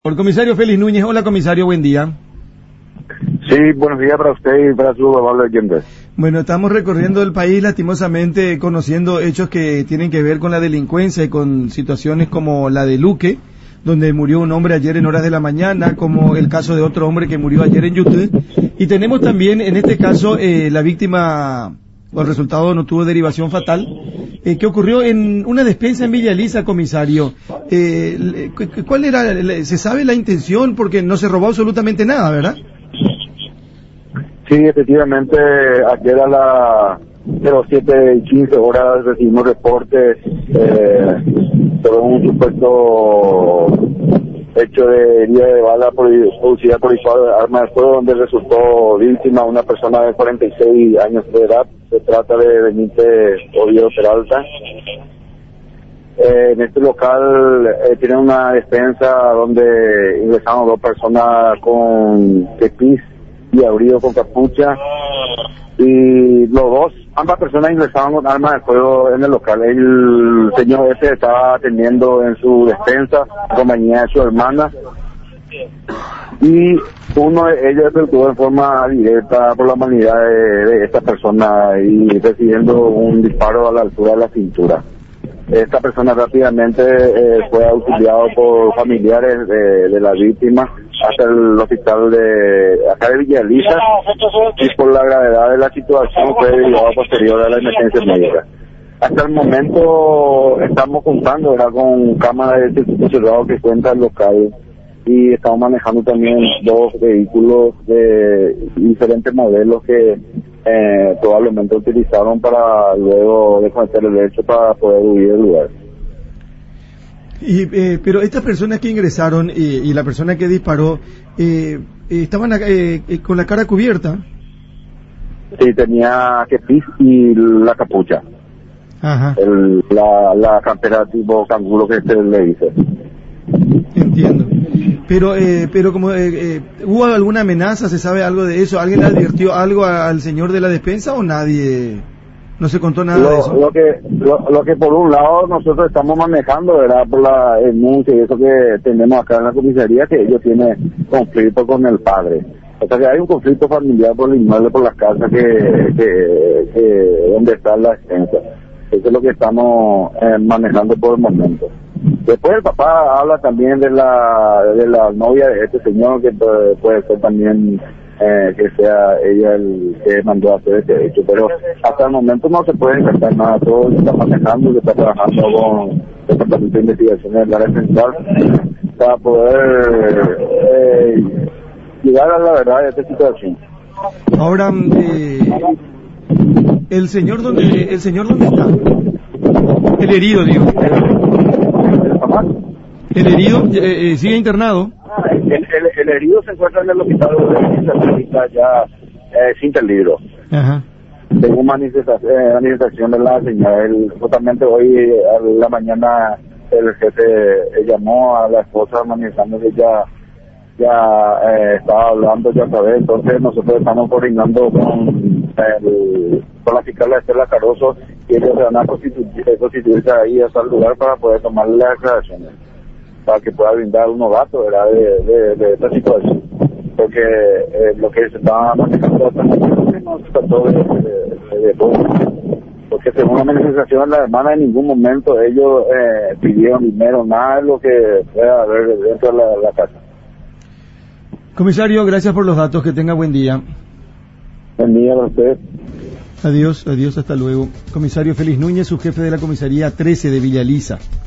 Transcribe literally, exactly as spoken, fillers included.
Por comisario Félix Núñez. Hola, comisario, buen día. Sí, buenos días para usted y para su amable oyente. Bueno, estamos recorriendo el país lastimosamente conociendo hechos que tienen que ver con la delincuencia y con situaciones como la de Luque, donde murió un hombre ayer en horas de la mañana, como el caso de otro hombre que murió ayer en Yutú. Y tenemos también, en este caso, eh, la víctima, o el resultado no tuvo derivación fatal, eh, que ocurrió en una despensa en Villa Elisa, comisario. Eh, ¿Cuál era, se sabe la intención? Porque no se robó absolutamente nada, ¿verdad? Sí, efectivamente, ayer a las siete y quince horas recibimos reportes eh, sobre un supuesto hecho de herida de bala producida por disparo de arma de fuego, donde resultó víctima una persona de cuarenta y seis años de edad. Se trata de Benítez Oviedo Peralta. Eh, en este local eh, tiene una despensa donde ingresaron dos personas con tepiz y abrigo con capucha, y los dos, ambas personas ingresaban con armas de fuego en el local. El señor ese estaba atendiendo en su despensa en compañía de su hermana, y uno de ellos efectuó en forma directa por la humanidad de, de esta persona y recibiendo un disparo a la altura de la cintura. Esta persona rápidamente eh, fue auxiliado por familiares de, de la víctima hasta el hospital de acá de Villa Elisa, y por la gravedad de la situación fue derivado posterior a la emergencia médica. Hasta el momento estamos contando ¿verdad? con cámaras de circuito cerrado que cuenta el local, y estamos manejando también dos vehículos de diferentes modelos que eh, probablemente utilizaron para luego de cometer el hecho para poder huir del lugar. Y, eh, pero estas personas que ingresaron eh, y la persona que disparó eh, eh, estaban eh, eh, con la cara cubierta. Sí, tenía kepis y la capucha. Ajá. El, la, la campera tipo canguro que se le dice. Entiendo. Pero, eh, pero como eh, eh, ¿hubo alguna amenaza? ¿Se sabe algo de eso? ¿Alguien le advirtió algo a, al señor de la despensa o nadie? No se contó nada lo, de eso. Lo que, lo, lo que por un lado nosotros estamos manejando, ¿verdad? Por la denuncia y eso que tenemos acá en la comisaría, que ellos tienen conflicto con el padre. O sea que hay un conflicto familiar por el inmueble, por las casas que, que, que donde está la despensa. Eso es lo que estamos eh, manejando por el momento. Después el papá habla también de la de la novia de este señor, que puede, puede ser también eh, que sea ella el que mandó a hacer este hecho, pero hasta el momento no se puede descartar nada. Todo se está manejando, se está trabajando con el Departamento de Investigaciones del área central para poder eh, llegar a la verdad de esta situación. Ahora, eh, el señor dónde el señor dónde está, el herido, digo. El herido eh, eh, sigue internado. El, el, el herido se encuentra en el hospital de está ya eh, sin peligro. Ajá. Según manifestación, eh, manifestación de la señora, el, justamente hoy a la mañana el jefe eh, llamó a la esposa manifestando que ya ya eh, estaba hablando ya otra vez. Entonces nosotros estamos coordinando con el, con la fiscal Estela Caroso, y ellos se van a constituir, constituirse ahí hasta el lugar para poder tomar las declaraciones, para que pueda brindar unos datos ¿verdad? De, de, de esta situación, porque eh, lo que se estaba manejando hasta el momento no se trató de, de, de, de todo, porque según la manifestación de la hermana, en ningún momento ellos eh, pidieron dinero, nada de lo que pueda haber dentro de la, la casa. Comisario, gracias por los datos, que tenga buen día. Buen día para usted. Adiós, adiós, hasta luego. Comisario Félix Núñez, su jefe de la comisaría trece de Villa Elisa.